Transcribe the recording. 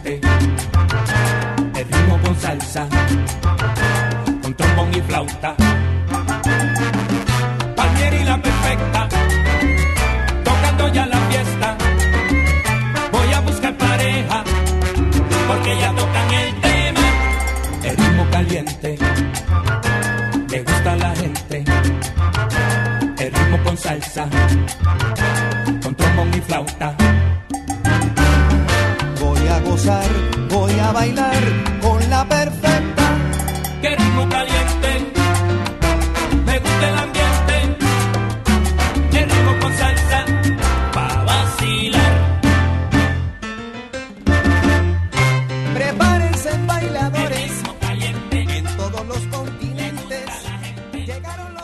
caliente, el ritmo con salsa, con trombón y flauta. Palmieri la perfecta, tocando ya la fiesta. Voy a buscar pareja, porque ya tocan el tema. El ritmo caliente, le gusta a la gente. El ritmo con salsa, con trombón y flauta. Voy a gozar, voy a bailar con la perfecta. ¡Qué ritmo caliente! Me gusta el ambiente. El ritmo con salsa, pa' vacilar. Prepárense bailadores, El ritmo caliente, en todos los le gusta continentes a la gente. llegaron